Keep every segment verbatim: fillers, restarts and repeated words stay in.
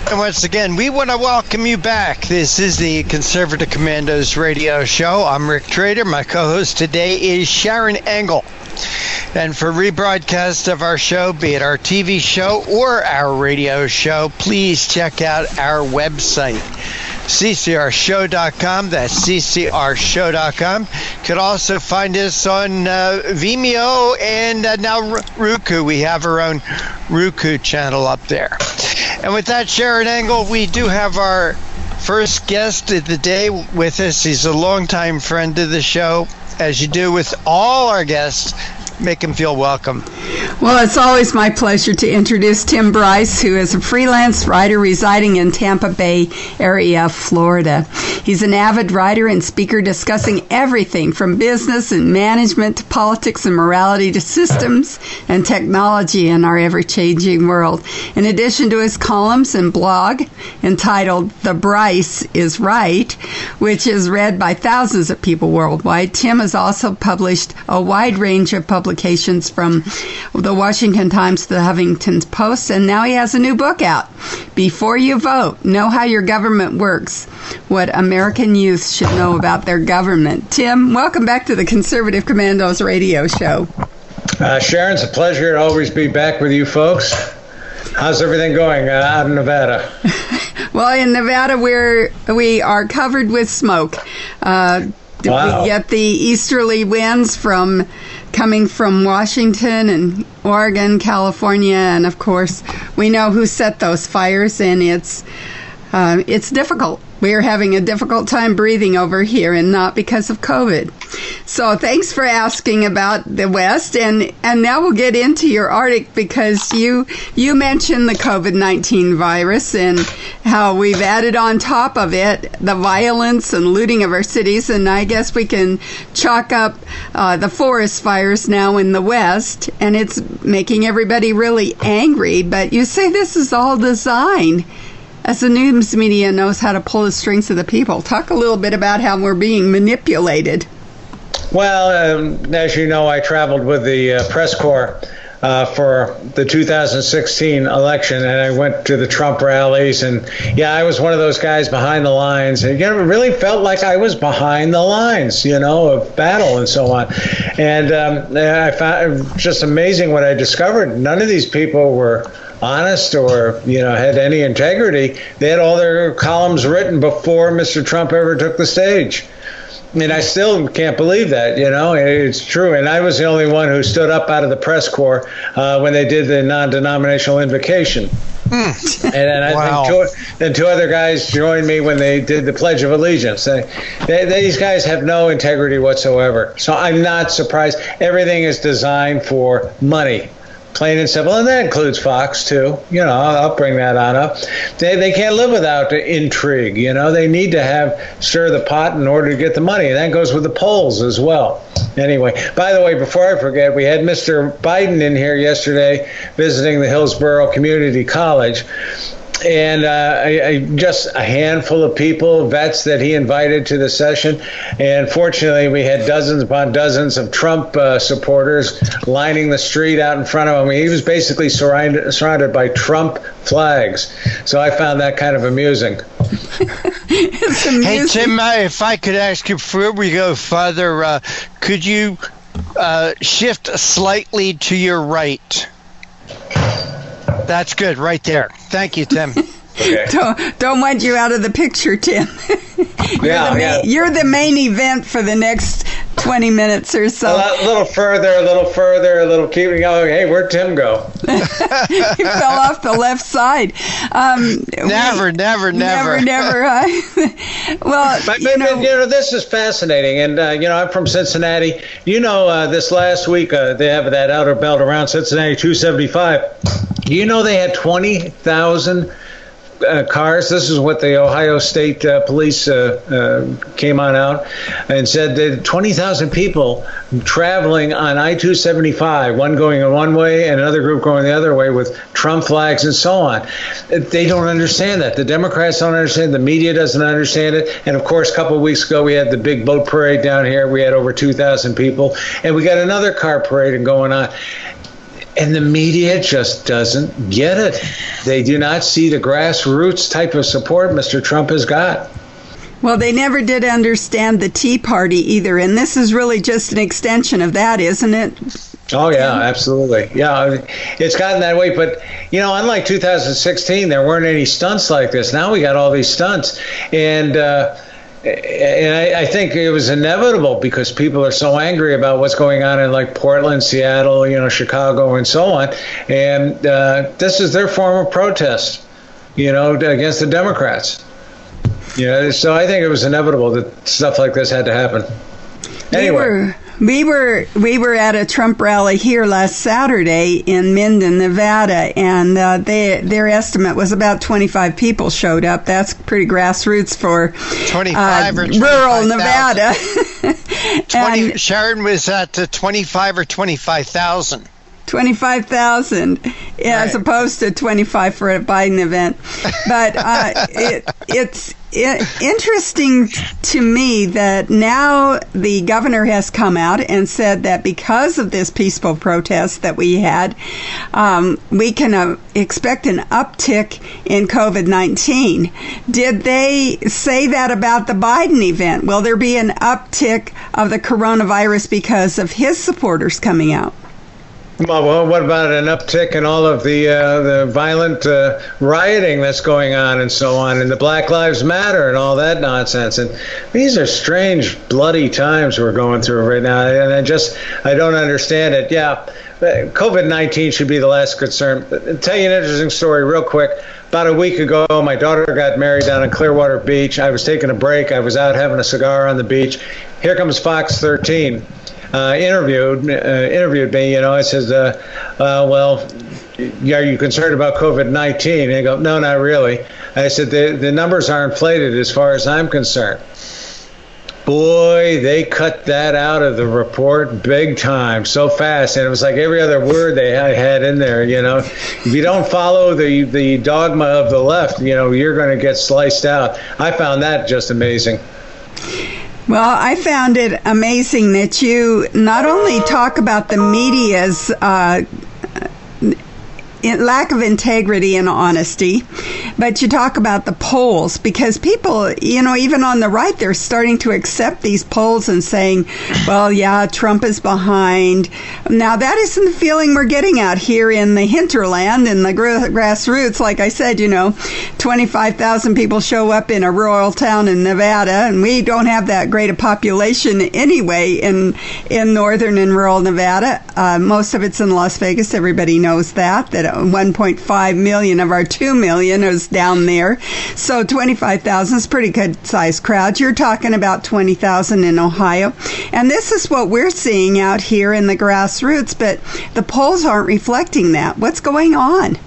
And once again, we want to welcome you back. This is the Conservative Commandos radio show. I'm Rick Trader. My co-host today is Sharon Engel. And for rebroadcast of our show, be it our T V show or our radio show, please check out our website, C C R show dot com. That's C C R show dot com. You could also find us on uh, Vimeo and uh, now Roku. We have our own Roku channel up there. And with that, Sharon Engel, we do have our first guest of the day with us. He's a longtime friend of the show, as you do with all our guests. Make him feel welcome. Well, it's always my pleasure to introduce Tim Bryce, who is a freelance writer residing in Tampa Bay area, Florida. He's an avid writer and speaker discussing everything from business and management to politics and morality to systems and technology in our ever-changing world. In addition to his columns and blog entitled The Bryce is Right, which is read by thousands of people worldwide, Tim has also published a wide range of publications Publications from the Washington Times to the Huffington Post, and now he has a new book out, Before You Vote, Know How Your Government Works, What American Youth Should Know About Their Government. Tim, welcome back to the Conservative Commandos radio show. Uh, Sharon, it's a pleasure to always be back with you folks. How's everything going uh, out in Nevada? Well, in Nevada, we're, we are covered with smoke. Uh, Wow. We get the easterly winds from coming from Washington and Oregon, California, and of course, we know who set those fires, and it's uh, it's difficult. We are having a difficult time breathing over here, and not because of COVID. So thanks for asking about the West, and, and now we'll get into your article, because you you mentioned the COVID nineteen virus and how we've added on top of it the violence and looting of our cities, and I guess we can chalk up uh, the forest fires now in the West, and it's making everybody really angry, but you say this is all designed as the news media knows how to pull the strings of the people. Talk a little bit about how we're being manipulated. Well, um, as you know, I traveled with the uh, press corps uh, for the two thousand sixteen election, and I went to the Trump rallies, and yeah, I was one of those guys behind the lines, and you know, it really felt like I was behind the lines, you know, of battle and so on. And um, I found it just amazing what I discovered. None of these people were honest or, you know, had any integrity. They had all their columns written before Mister Trump ever took the stage. And I still can't believe that, you know, it's true. And I was the only one who stood up out of the press corps uh, when they did the non-denominational invocation. Mm. And then I wow. think two, then two other guys joined me when they did the Pledge of Allegiance. They, they, these guys have no integrity whatsoever. So I'm not surprised. Everything is designed for money. Plain and simple, and that includes Fox too. You know, I'll, I'll bring that on up. They they can't live without the intrigue. You know, they need to have stir the pot in order to get the money. And that goes with the polls as well. Anyway, by the way, before I forget, we had Mister Biden in here yesterday visiting the Hillsborough Community College. And uh, I, I, just a handful of people, vets that he invited to the session. And fortunately, we had dozens upon dozens of Trump uh, supporters lining the street out in front of him. He was basically surrounded, surrounded by Trump flags. So I found that kind of amusing. It's amusing. Hey, Tim, uh, if I could ask you, before we go further, uh, could you uh, shift slightly to your right? That's good, right there. Thank you, Tim. Okay. Don't, don't want you out of the picture, Tim. you're, yeah, the main, yeah. you're the main event for the next twenty minutes or so. A little further, a little further, a little keeping going. Hey, where'd Tim go? He fell off the left side. Um, never, we, never, never, never, never. Huh? Well, but, you, but, know, but, you know, this is fascinating, and uh, you know, I'm from Cincinnati. You know, uh, this last week uh, they have that outer belt around Cincinnati, two seventy-five. Do you know they had twenty thousand uh, cars? This is what the Ohio State uh, Police uh, uh, came on out and said that twenty thousand people traveling on I two seventy-five, one going in one way and another group going the other way with Trump flags and so on. They don't understand that. The Democrats don't understand. The media doesn't understand it. And, of course, a couple of weeks ago, we had the big boat parade down here. We had over two thousand people. And we got another car parade going on. And the media just doesn't get it. They do not see the grassroots type of support Mister Trump has got. Well, they never did understand the Tea Party either, and this is really just an extension of that, isn't it? Oh, yeah, absolutely. Yeah, it's gotten that way. But, you know, unlike two thousand sixteen, there weren't any stunts like this. Now we got all these stunts. And, uh, and I, I think it was inevitable because people are so angry about what's going on in, like, Portland, Seattle, you know, Chicago, and so on. And uh, this is their form of protest, you know, against the Democrats. You know, so I think it was inevitable that stuff like this had to happen. Anyway. We were, we were we were at a Trump rally here last Saturday in Minden, Nevada, and uh, they, their estimate was about twenty-five people showed up. That's pretty grassroots for twenty-five uh, or rural Nevada. twenty, and Sharon was at uh, twenty-five or twenty-five thousand. twenty-five thousand yeah, right. As opposed to twenty-five for a Biden event. But uh, it, it's it, interesting to me that now the governor has come out and said that because of this peaceful protest that we had, um, we can uh, expect an uptick in COVID nineteen. Did they say that about the Biden event? Will there be an uptick of the coronavirus because of his supporters coming out? Well, what about an uptick in all of the uh, the violent uh, rioting that's going on and so on, and the Black Lives Matter and all that nonsense? And these are strange, bloody times we're going through right now, and I just I don't understand it. Yeah, COVID nineteen should be the last concern. I'll tell you an interesting story real quick. About a week ago, my daughter got married down in Clearwater Beach. I was taking a break. I was out having a cigar on the beach. Here comes Fox thirteen. Uh, interviewed uh, interviewed me, you know. It says, uh, uh, well, are you concerned about COVID nineteen? And I go, no, not really. I said, the, the numbers are inflated as far as I'm concerned. Boy, they cut that out of the report big time, so fast. And it was like every other word they had in there, you know. If you don't follow the, the dogma of the left, you know, you're going to get sliced out. I found that just amazing. Well, I found it amazing that you not only talk about the media's uh, lack of integrity and honesty, but you talk about the polls, because people, you know, even on the right, they're starting to accept these polls and saying, well, yeah, Trump is behind. Now, that isn't the feeling we're getting out here in the hinterland, in the gra- grassroots. Like I said, you know, twenty-five thousand people show up in a rural town in Nevada, and we don't have that great a population anyway in in northern and rural Nevada. Uh, most of it's in Las Vegas. Everybody knows that, that one point five million of our two million is down there. So twenty-five thousand is a pretty good sized crowd. You're talking about twenty thousand in Ohio. And this is what we're seeing out here in the grassroots, but the polls aren't reflecting that. What's going on?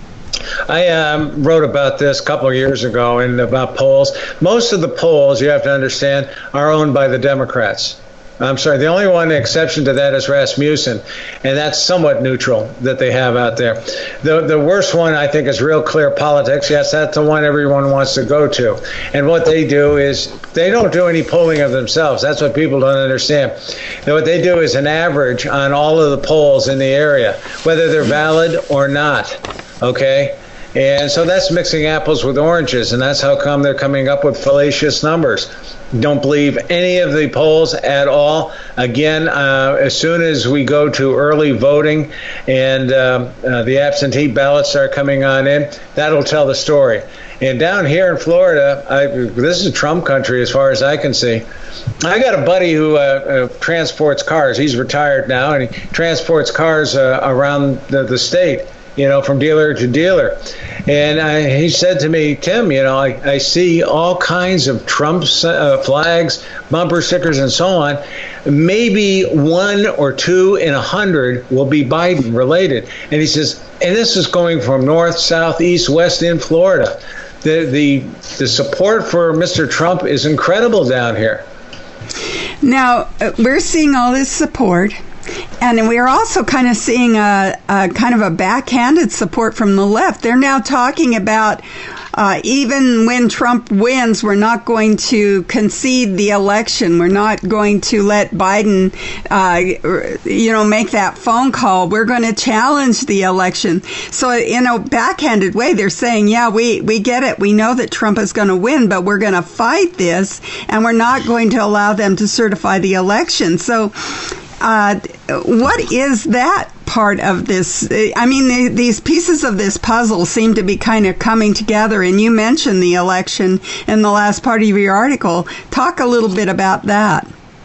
I um, wrote about this a couple of years ago and about polls. Most of the polls, you have to understand, are owned by the Democrats. I'm sorry, the only one exception to that is Rasmussen, and that's somewhat neutral that they have out there. The the worst one, I think, is Real Clear Politics. Yes, that's the one everyone wants to go to. And what they do is they don't do any polling of themselves. That's what people don't understand. And what they do is an average on all of the polls in the area, whether they're valid or not, okay? And so that's mixing apples with oranges, and that's how come they're coming up with fallacious numbers. Don't believe any of the polls at all. Again, uh, as soon as we go to early voting and uh, uh, the absentee ballots start coming on in, that'll tell the story. And down here in Florida, I, this is Trump country as far as I can see. I got a buddy who uh, uh, transports cars. He's retired now, and he transports cars uh, around the, the state, you know, from dealer to dealer. And I, he said to me, Tim, you know, I, I see all kinds of Trump uh, flags, bumper stickers, and so on. Maybe one or two in a hundred will be Biden related. And he says, and this is going from north, south, east, west in Florida. The, the, the support for Mister Trump is incredible down here. Now, uh, we're seeing all this support. And we're also kind of seeing a, a kind of a backhanded support from the left. They're now talking about uh, even when Trump wins, we're not going to concede the election. We're not going to let Biden, uh, you know, make that phone call. We're going to challenge the election. So in a backhanded way, they're saying, yeah, we, we get it. We know that Trump is going to win, but we're going to fight this, and we're not going to allow them to certify the election. So uh, what is that part of this? I mean, the, these pieces of this puzzle seem to be kind of coming together, and you mentioned the election in the last part of your article. Talk a little bit about that.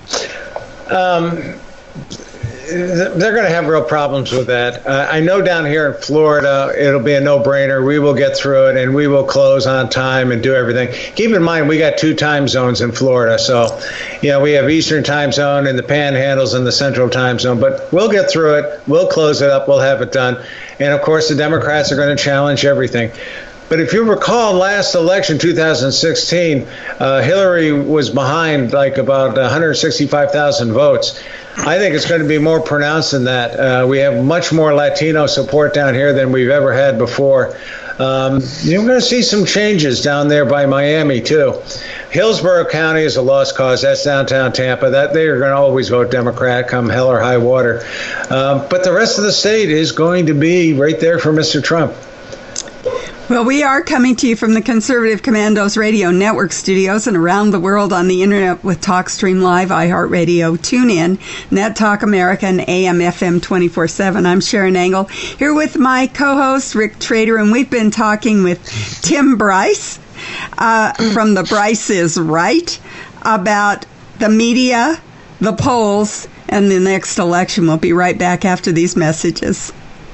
Um, they're going to have real problems with that. Uh, I know down here in Florida, it'll be a no-brainer. We will get through it, and we will close on time and do everything. Keep in mind, we got two time zones in Florida. So, you know, we have Eastern time zone and the Panhandles and the Central time zone. But we'll get through it. We'll close it up. We'll have it done. And, of course, the Democrats are going to challenge everything. But if you recall, last election, two thousand sixteen, uh, Hillary was behind like about one hundred sixty-five thousand votes. I think it's going to be more pronounced than that. Uh, we have much more Latino support down here than we've ever had before. Um, you're going to see some changes down there by Miami, too. Hillsborough County is a lost cause. That's downtown Tampa. That they are going to always vote Democrat come hell or high water. Um, but the rest of the state is going to be right there for Mister Trump. Well, we are coming to you from the Conservative Commandos Radio Network studios and around the world on the internet with TalkStream Live, iHeartRadio, TuneIn, Net Talk America, and A M F M twenty-four seven. I'm Sharon Engel, here with my co-host, Rick Trader, and we've been talking with Tim Bryce uh, from The Bryce is Right about the media, the polls, and the next election. We'll be right back after these messages.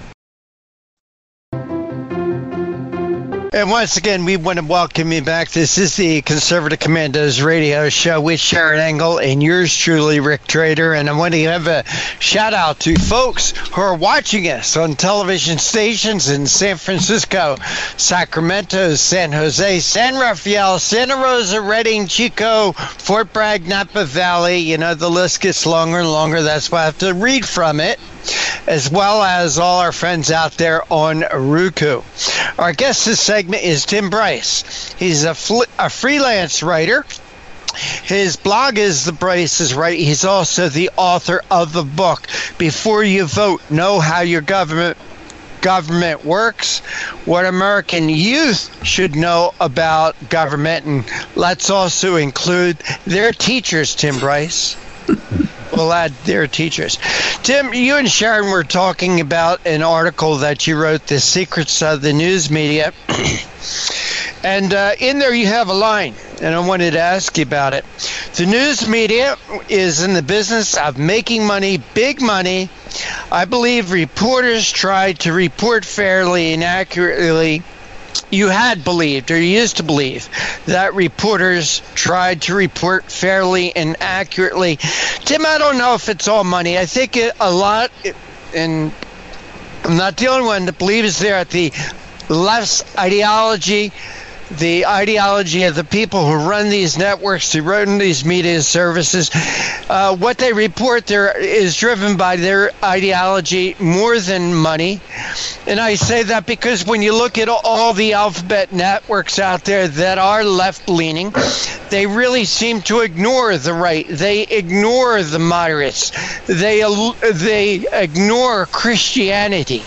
And once again, we want to welcome you back. This is the Conservative Commandos radio show with Sharon Engel and yours truly, Rick Trader. And I want to give a shout out to folks who are watching us on television stations in San Francisco, Sacramento, San Jose, San Rafael, Santa Rosa, Redding, Chico, Fort Bragg, Napa Valley. You know, the list gets longer and longer. That's why I have to read from it, as well as all our friends out there on Roku. Our guest this segment is Tim Bryce. He's a, fl- a freelance writer. His blog is The Bryce is Right. He's also the author of the book, Before You Vote, Know How Your Government Government Works, What American Youth Should Know About Government. And let's also include their teachers, Tim Bryce. We'll add their teachers. Tim, you and Sharon were talking about an article that you wrote, The Secrets of the News Media. And uh, in there you have a line, and I wanted to ask you about it. The news media is in the business of making money, big money. I believe reporters try to report fairly and accurately. You had believed, or you used to believe, that reporters tried to report fairly and accurately. Tim, I don't know if it's all money. I think it, a lot, and I'm not the only one that believes there at the left's ideology, the ideology of the people who run these networks, who run these media services. Uh, what they report there is driven by their ideology more than money. And I say that because when you look at all the alphabet networks out there that are left-leaning, they really seem to ignore the right. They ignore the moderates. They, they ignore Christianity.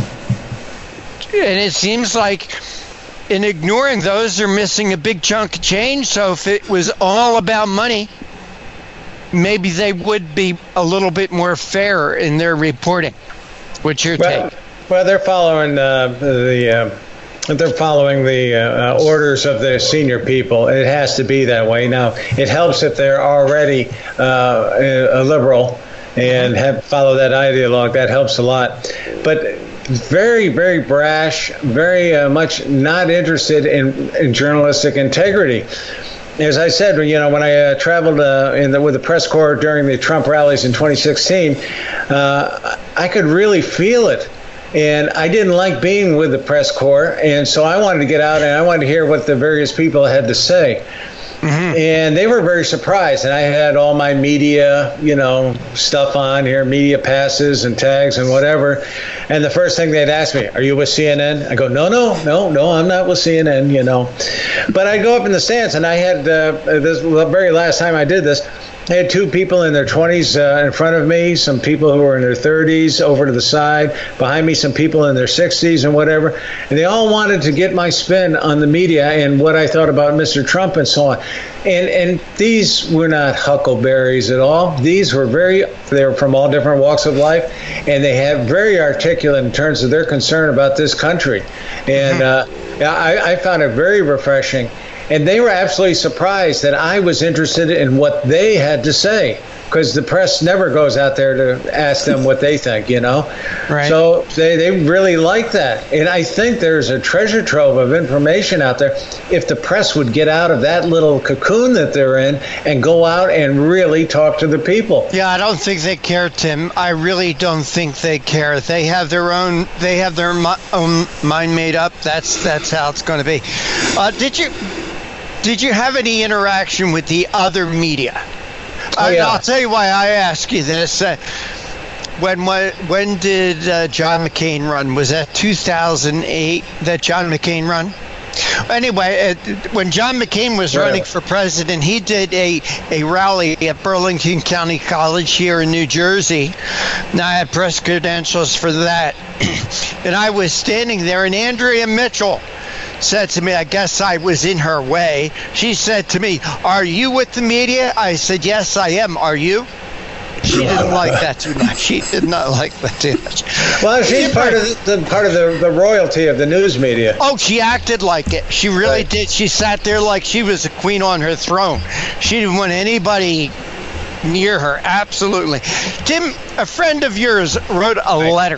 And it seems like in ignoring those, they're missing a big chunk of change. So if it was all about money, maybe they would be a little bit more fair in their reporting. What's your well, take? Well, they're following uh, the uh, they're following the uh, orders of the senior people. It has to be that way. Now, it helps if they're already uh, a liberal and have follow that ideologue. That helps a lot. But very, very brash, very uh, much not interested in, in journalistic integrity. As I said, you know, when I uh, traveled uh, in the, with the press corps during the Trump rallies in twenty sixteen, uh, I could really feel it. And I didn't like being with the press corps, and so I wanted to get out and I wanted to hear what the various people had to say. Mm-hmm. And they were very surprised. And I had all my media, you know, stuff on here, media passes and tags and whatever. And the first thing they'd ask me, are you with C N N? I go, no, no, no, no, I'm not with C N N, you know. But I go up in the stands, and I had uh, this the very last time I did this, I had two people in their twenties uh, in front of me, some people who were in their thirties over to the side, behind me some people in their sixties and whatever, and they all wanted to get my spin on the media and what I thought about Mister Trump and so on. And and these were not huckleberries at all. These were very, they were from all different walks of life, and they had very articulate in terms of their concern about this country. And uh, I, I found it very refreshing. And they were absolutely surprised that I was interested in what they had to say, because the press never goes out there to ask them what they think, you know. Right. So they, they really like that. And I think there's a treasure trove of information out there if the press would get out of that little cocoon that they're in and go out and really talk to the people. Yeah, I don't think they care, Tim. I really don't think they care. They have their own, they have their own mind made up. That's, that's how it's going to be. Uh, did you... Did you have any interaction with the other media? Oh, yeah. I'll tell you why I ask you this. Uh, when, when when did uh, John McCain run? Was that two thousand eight that John McCain run? Anyway, uh, when John McCain was Right. running for president, he did a, a rally at Burlington County College here in New Jersey. Now, I had press credentials for that. And I was standing there, and Andrea Mitchell said to me, I guess I was in her way. She said to me, are you with the media? I said, yes, I am. Are you? She didn't like that too much. She did not like that too much. Well, she's part of the, the part of the, the royalty of the news media. Oh, she acted like it. She really Right. did. She sat there like she was a queen on her throne. She didn't want anybody near her. Absolutely. Tim, a friend of yours wrote a letter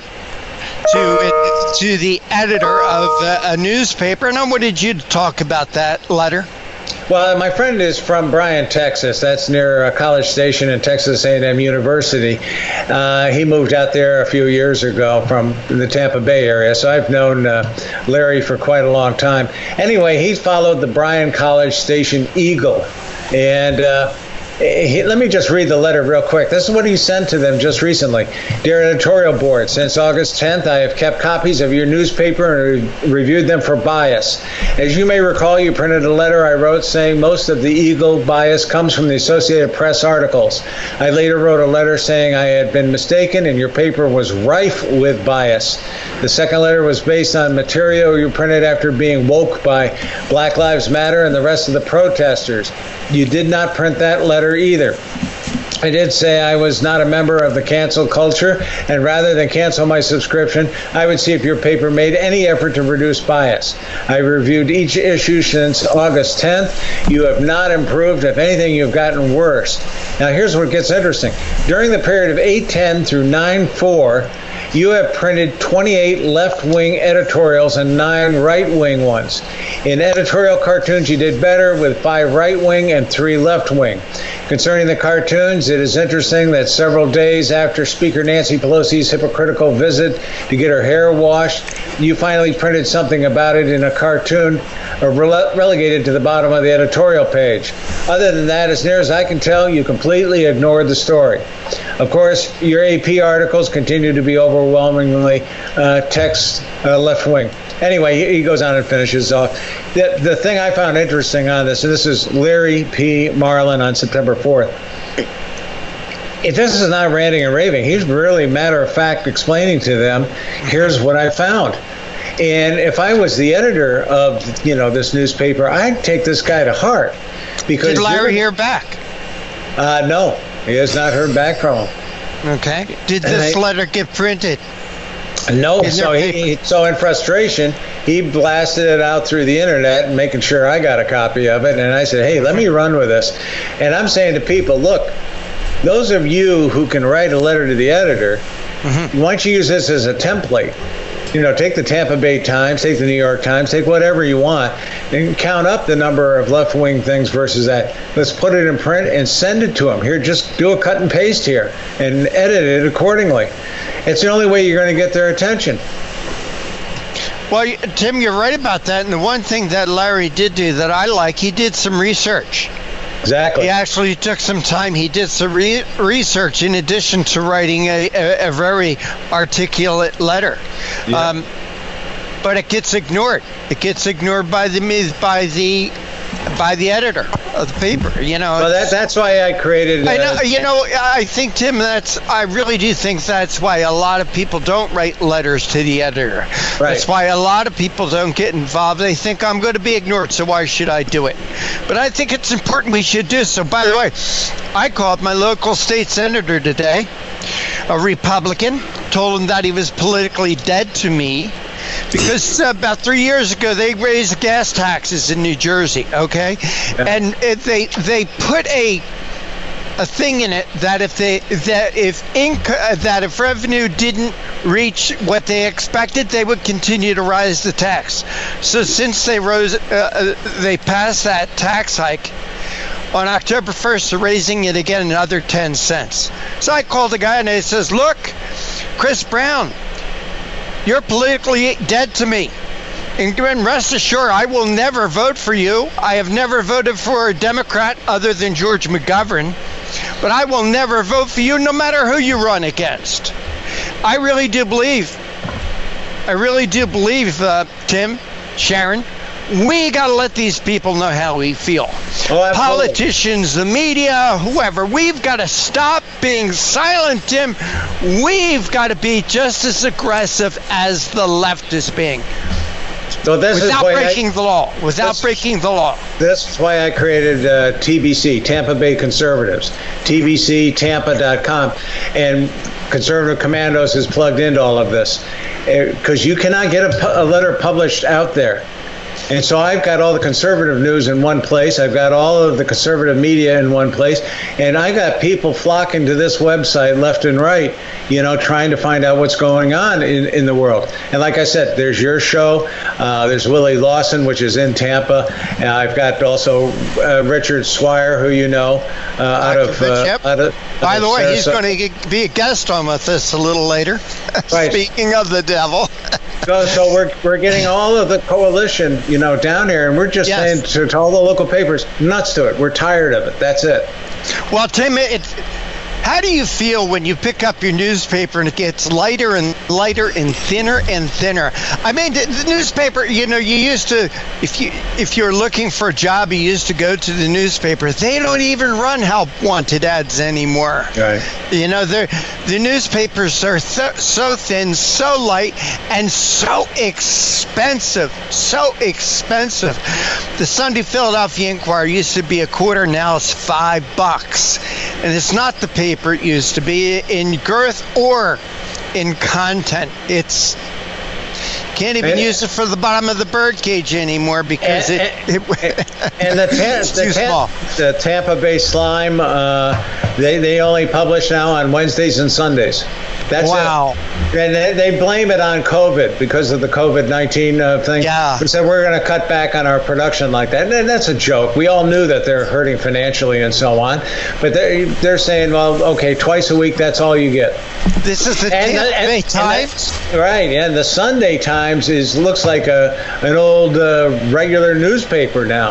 to to the editor of uh, a newspaper, and I wanted you to talk about that letter. Well, my friend is from Bryan, Texas. That's near uh, College Station in Texas A and M University. Uh, he moved out there a few years ago from the Tampa Bay area, so I've known uh, Larry for quite a long time. Anyway, he followed the Bryan College Station Eagle, and uh, He, let me just read the letter real quick. This is what he sent to them just recently. Dear editorial board, since August tenth, I have kept copies of your newspaper and re- reviewed them for bias. As you may recall, you printed a letter I wrote saying most of the Eagle bias comes from the Associated Press articles. I later wrote a letter saying I had been mistaken and your paper was rife with bias. The second letter was based on material you printed after being woke by Black Lives Matter and the rest of the protesters. You did not print that letter either. I did say I was not a member of the cancel culture, and rather than cancel my subscription, I would see if your paper made any effort to reduce bias. I reviewed each issue since August tenth. You have not improved. If anything, you've gotten worse. Now, here's what gets interesting. During the period of eight ten through nine four, you have printed twenty-eight left-wing editorials and nine right-wing ones. In editorial cartoons, you did better with five right-wing and three left-wing. Concerning the cartoons, it is interesting that several days after Speaker Nancy Pelosi's hypocritical visit to get her hair washed, you finally printed something about it in a cartoon or rele- relegated to the bottom of the editorial page. Other than that, as near as I can tell, you completely ignored the story. Of course, your A P articles continue to be overwhelmingly uh, text uh, left-wing. Anyway, he, he goes on and finishes off. The, the thing I found interesting on this, and this is Larry P. Marlin on September fourth. If this is not ranting and raving, he's really matter-of-fact explaining to them, here's what I found. And if I was the editor of, you know, this newspaper, I'd take this guy to heart. Because Did Larry hear back? Uh, no, he has not heard back from him. Okay. Did this I, letter get printed? No, so he, so in frustration, he blasted it out through the internet, making sure I got a copy of it. And I said, hey, let me run with this. And I'm saying to people, look, those of you who can write a letter to the editor, mm-hmm. why don't you use this as a template? You know, take the Tampa Bay Times, take the New York Times, take whatever you want, and count up the number of left-wing things versus that. Let's put it in print and send it to them. Here, just do a cut and paste here and edit it accordingly. It's the only way you're going to get their attention. Well, Tim, you're right about that. And the one thing that Larry did do that I like, he did some research. Exactly. He actually took some time. He did some re- research in addition to writing a, a, a very articulate letter. Yeah. Um, but it gets ignored. It gets ignored by the by the by the editor of the paper. You know. Well, that, that's why I created. Uh, I know. You know. I think, Tim. That's. I really do think that's why a lot of people don't write letters to the editor. Right. That's why a lot of people don't get involved. They think I'm going to be ignored, so why should I do it? But I think it's important we should do so. By the way, I called my local state senator today, a Republican, told him that he was politically dead to me. Because uh, about three years ago, they raised gas taxes in New Jersey, okay? Yeah. And it, they they put a a thing in it that if they that if inc- that if revenue didn't reach what they expected, they would continue to rise the tax. So since they rose, uh, they passed that tax hike on October first, they're raising it again another ten cents. So I called the guy and he says, "Look, Chris Brown, you're politically dead to me. And rest assured, I will never vote for you. I have never voted for a Democrat other than George McGovern. But I will never vote for you no matter who you run against." I really do believe, I really do believe, uh, Tim, Sharon, we got to let these people know how we feel. Oh, politicians, the media, whoever. We've got to stop being silent, Tim. We've got to be just as aggressive as the left is being. So this without is breaking I, the law. Without this, breaking the law. This is why I created uh, T B C, Tampa Bay Conservatives, T B C Tampa dot com. And Conservative Commandos is plugged into all of this. Because uh, you cannot get a, a letter published out there. And so I've got all the conservative news in one place. I've got all of the conservative media in one place. And I got people flocking to this website left and right, you know, trying to find out what's going on in, in the world. And like I said, there's your show. Uh, there's Willie Lawson, which is in Tampa. And I've got also uh, Richard Swire, who you know, uh, out, of, uh, out of... By out the of way, Sarasota. he's going to be a guest on with us a little later. Right. Speaking of the devil. so, so we're we're getting all of the coalition, you know, down here, and we're just yes. saying to, to all the local papers, nuts to it. We're tired of it. That's it. Well, Tim, it, how do you feel when you pick up your newspaper and it gets lighter and lighter and thinner and thinner? I mean, the, the newspaper, you know, you used to, if you if you're looking for a job, you used to go to the newspaper. They don't even run help wanted ads anymore. Right. You know, they're, the newspapers are so, so thin, so light, and so expensive. So expensive. The Sunday Philadelphia Inquirer used to be a quarter, now it's five bucks. And it's not the paper it used to be in girth or in content. It's can't even and, use it for the bottom of the birdcage anymore because and, it, it, it and the, ta- it's the, too ta- small. The Tampa Bay Slime, uh, they they only publish now on Wednesdays and Sundays. That's wow. it. And they, they blame it on COVID because of the COVID nineteen uh, thing. Yeah. We said we're going to cut back on our production like that. And that's a joke. We all knew that they're hurting financially and so on. But they're, they're saying, well, okay, twice a week, that's all you get. This is the Tampa Bay Times? Right. And the Sunday Times is looks like a an old uh, regular newspaper now.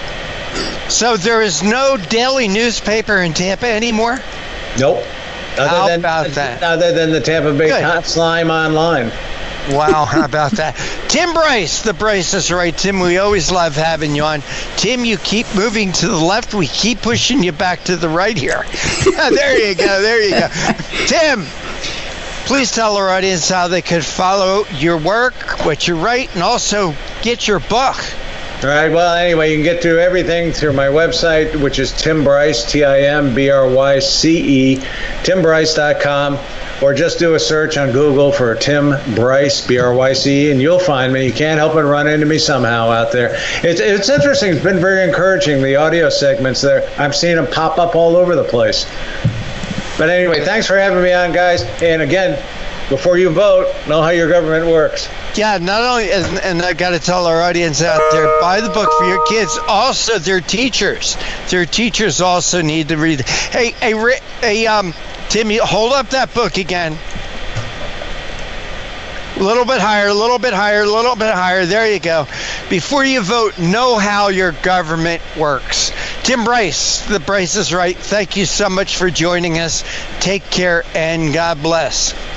So there is no daily newspaper in Tampa anymore? Nope. Other How than, about that? Other than the Tampa Bay Good. Slime online. Wow, how about that? Tim Bryce, the Bryce is right. Tim, we always love having you on. Tim, you keep moving to the left. We keep pushing you back to the right here. There you go. There you go. Tim, please tell our audience how they could follow your work, what you write, and also get your book. All right. Well, anyway, you can get through everything through my website, which is Tim Bryce, T I M B R Y C E, tim bryce dot com, or just do a search on Google for Tim Bryce, B R Y C E, and you'll find me. You can't help but run into me somehow out there. It's, it's interesting. It's been very encouraging, the audio segments there. I'm seeing them pop up all over the place. But anyway, thanks for having me on, guys. And again, before you vote, know how your government works. Yeah, not only, and, and I got to tell our audience out there, buy the book for your kids. Also, their teachers. Their teachers also need to read. Hey, hey, hey um, Timmy, hold up that book again. little bit higher, a little bit higher, a little bit higher. There you go. Before you vote, know how your government works. Tim Bryce, The Bryce is Right. Thank you so much for joining us. Take care and God bless.